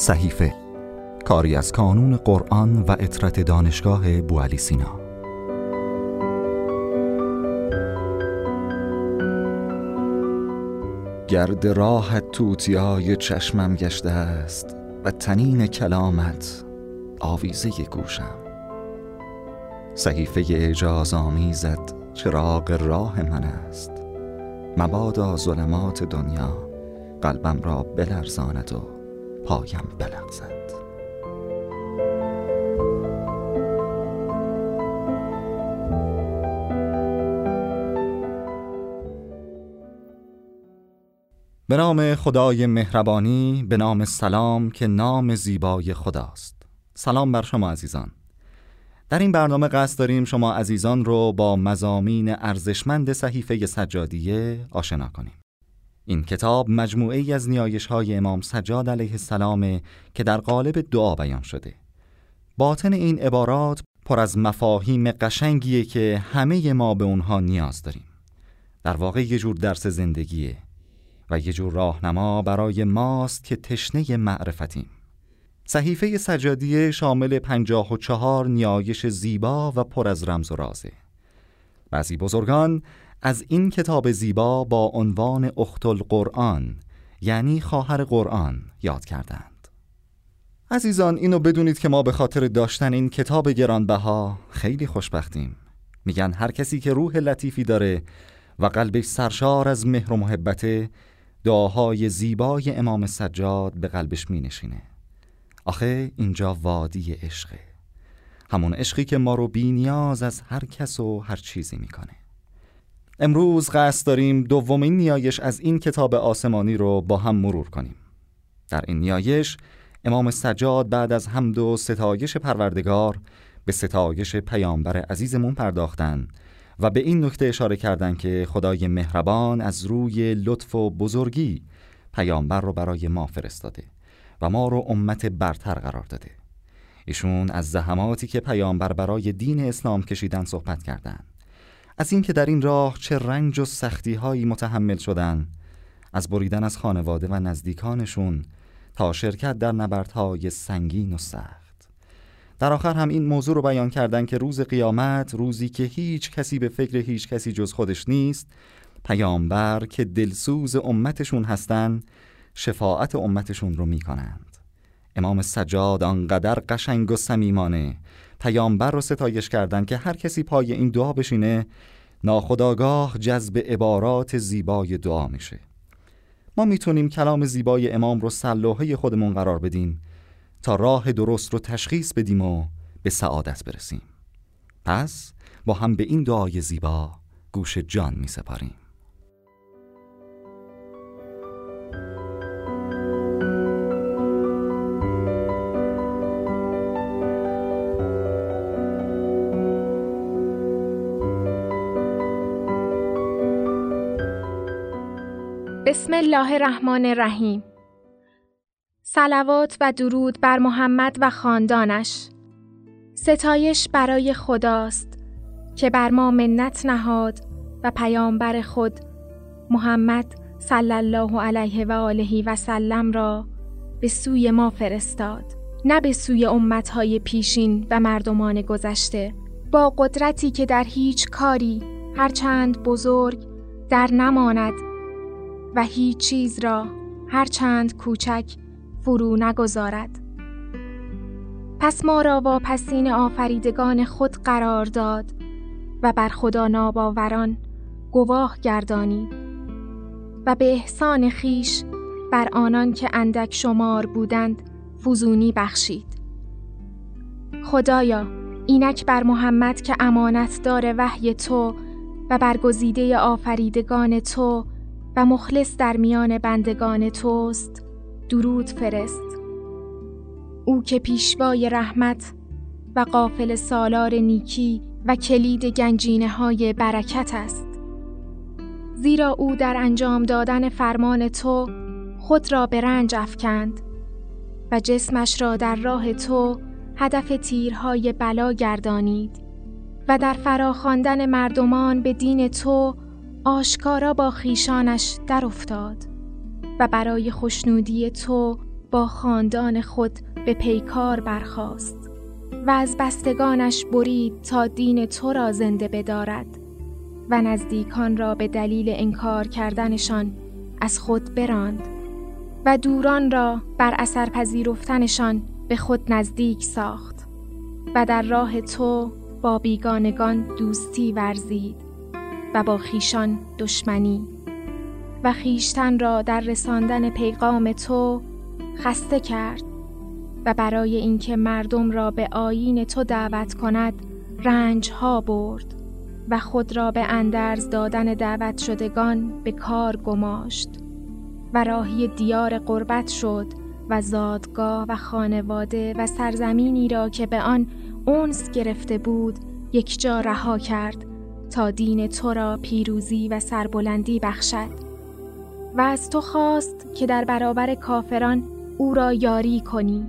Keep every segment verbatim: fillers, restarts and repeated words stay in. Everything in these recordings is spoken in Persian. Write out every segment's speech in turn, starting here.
صحیفه، کاری از کانون قرآن و عطرت دانشگاه بوعلی سینا. گرد راحت توتیای چشمم گشته است و تنین کلامت آویزه گوشم. صحیفه اعجاز آمیزت چراغ راه من است، مبادا ظلمات دنیا قلبم را بلرزاند و پایم بلغزد. به نام خدای مهربانی، به نام سلام که نام زیبای خداست. سلام بر شما عزیزان. در این برنامه قصد داریم شما عزیزان رو با مضامین ارزشمند صحیفه سجادیه آشنا کنیم. این کتاب مجموعه ای از نیایش‌های امام سجاد علیه السلام که در قالب دعا بیان شده. باطن این عبارات پر از مفاهیم قشنگیه که همه ما به اونها نیاز داریم. در واقع یه جور درس زندگیه و یه جور راهنما برای ماست که تشنه معرفتیم. صحیفه سجادیه شامل پنجاه و چهار نیایش زیبا و پر از رمز و رازه. بعضی بزرگان از این کتاب زیبا با عنوان اخت القرآن، یعنی خواهر قرآن، یاد کردند. عزیزان، اینو بدونید که ما به خاطر داشتن این کتاب گرانبها خیلی خوشبختیم. میگن هر کسی که روح لطیفی داره و قلبش سرشار از مهر و محبته، دعاهای زیبای امام سجاد به قلبش می نشینه. آخه اینجا وادی عشقه، همون عشقی که ما رو بی نیاز از هر کس و هر چیزی میکنه. امروز قصد داریم دومین نیایش از این کتاب آسمانی رو با هم مرور کنیم. در این نیایش امام سجاد بعد از حمد و ستایش پروردگار به ستایش پیامبر عزیزمون پرداختن و به این نکته اشاره کردن که خدای مهربان از روی لطف و بزرگی پیامبر رو برای ما فرستاده و ما رو امت برتر قرار داده. ایشون از زحماتی که پیامبر برای دین اسلام کشیدن صحبت کردن، از این که در این راه چه رنج و سختی هایی متحمل شدن، از بریدن از خانواده و نزدیکانشون تا شرکت در نبردهای سنگین و سخت. در آخر هم این موضوع رو بیان کردن که روز قیامت، روزی که هیچ کسی به فکر هیچ کسی جز خودش نیست، پیامبر که دلسوز امتشون هستن شفاعت امتشون رو میکنند. امام سجاد آنقدر قشنگ و صمیمانه پیامبر رو ستایش کردن که هر کسی پای این دعا بشینه ناخودآگاه جذب عبارات زیبای دعا میشه. ما میتونیم کلام زیبای امام رو سلوحه خودمون قرار بدیم تا راه درست رو تشخیص بدیم و به سعادت برسیم. پس با هم به این دعای زیبا گوش جان میسپاریم. بسم الله الرحمن الرحیم. صلوات و درود بر محمد و خاندانش. ستایش برای خداست که بر ما منت نهاد و پیامبر خود محمد صلی الله علیه و آله و سلم را به سوی ما فرستاد، نه به سوی امتهای پیشین و مردمان گذشته، با قدرتی که در هیچ کاری هرچند بزرگ در نماند و هیچ چیز را هرچند کوچک فرو نگذارد. پس ما را واپسین آفریدگان خود قرار داد و بر خدا ناباوران گواه گردانید و به احسان خیش بر آنان که اندک شمار بودند فزونی بخشید. خدایا، اینک بر محمد که امانت دار وحی تو و برگزیده آفریدگان تو و مخلص در میان بندگان توست درود فرست. او که پیشوای رحمت و قافل سالار نیکی و کلید گنجینه های برکت است. زیرا او در انجام دادن فرمان تو خود را به رنج افکند و جسمش را در راه تو هدف تیرهای بلا گردانید و در فراخواندن مردمان به دین تو آشکارا با خیشانش در افتاد و برای خوشنودی تو با خاندان خود به پیکار برخاست و از بستگانش برید تا دین تو را زنده بدارد و نزدیکان را به دلیل انکار کردنشان از خود براند و دوران را بر اثر پذیرفتنشان به خود نزدیک ساخت و در راه تو با بیگانگان دوستی ورزید و با خیشان دشمنی و خیشتن را در رساندن پیغام تو خسته کرد و برای اینکه مردم را به آیین تو دعوت کند رنج ها برد و خود را به اندرز دادن دعوت شدگان به کار گماشت و راهی دیار غربت شد و زادگاه و خانواده و سرزمینی را که به آن انس گرفته بود یک جا رها کرد تا دین تو را پیروزی و سربلندی بخشد و از تو خواست که در برابر کافران او را یاری کنی.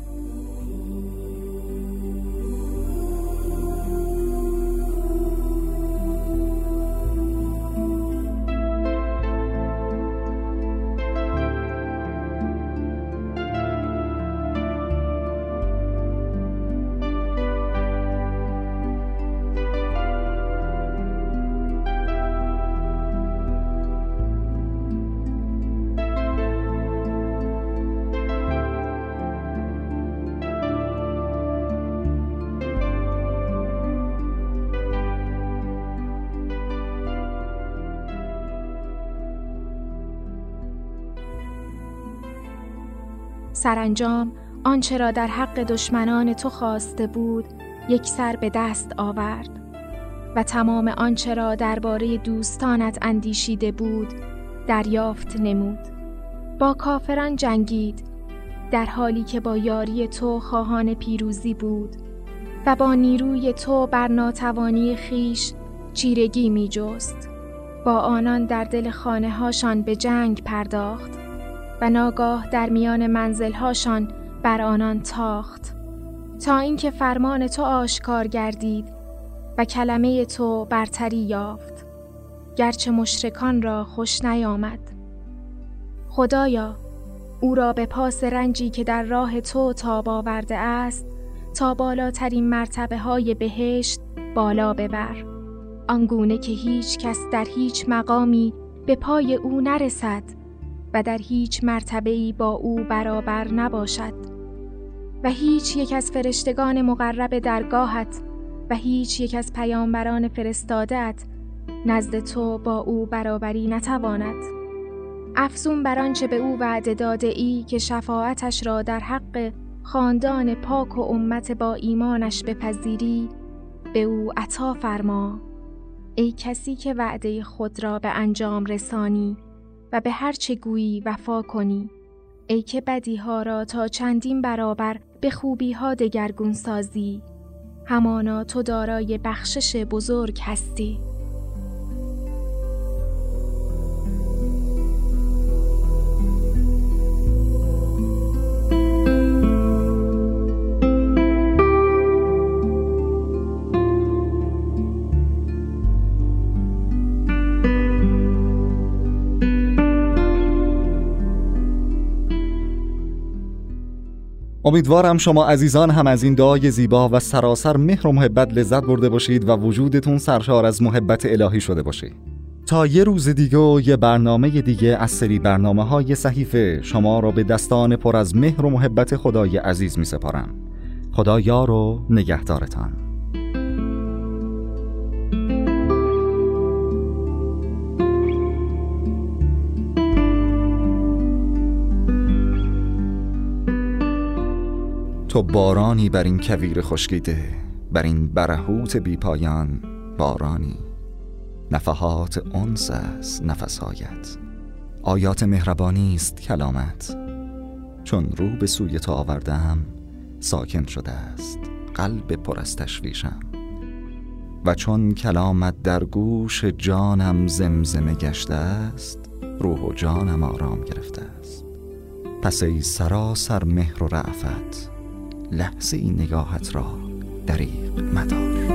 سرانجام آنچه را در حق دشمنان تو خواسته بود یک سر به دست آورد و تمام آنچه را درباره دوستانت اندیشیده بود دریافت نمود. با کافران جنگید در حالی که با یاری تو خواهان پیروزی بود و با نیروی تو بر ناتوانی خیش چیرگی می جست. با آنان در دل خانه هاشان به جنگ پرداخت و ناگاه در میان منزلهاشان بر آنان تاخت تا اینکه فرمان تو آشکار گردید و کلمه تو برتری یافت گرچه مشرکان را خوش نیامد. خدایا او را به پاس رنجی که در راه تو تاب آورده است تا بالاترین مرتبه های بهشت بالا ببر، آنگونه که هیچ کس در هیچ مقامی به پای او نرسد و در هیچ مرتبه‌ای با او برابر نباشد و هیچ یک از فرشتگان مقرب درگاهت و هیچ یک از پیامبران فرستاده‌ات نزد تو با او برابری نتواند. افزون بر آنچه به او وعده داده ای که شفاعتش را در حق خاندان پاک و امت با ایمانش بپذیری به او عطا فرما، ای کسی که وعده خود را به انجام رسانی و به هر چه گویی وفا کنی، ای که بدیها را تا چندین برابر به خوبیها دگرگون سازی، همانا تو دارای بخشش بزرگ هستی. امیدوارم شما عزیزان هم از این دعای زیبا و سراسر مهر و محبت لذت برده باشید و وجودتون سرشار از محبت الهی شده باشه. تا یه روز دیگه و یه برنامه دیگه از سری برنامه‌های صحیفه شما را به دستان پر از مهر و محبت خدای عزیز می سپارم. خدا یار و نگهدارتان. تو بارانی بر این کویر خشکیده، بر این برهوت بی پایان بارانی. نفحات انس است نفسهایت، آیات مهربانی است کلامت. چون رو به سوی تو آوردم ساکن شده است قلب پر از تشویشم، و چون کلامت در گوش جانم زمزمه گشته است روح و جانم آرام گرفته است. پس ای سراسر مهر و رأفت، لحظه این نگاهت را دریغ مدار.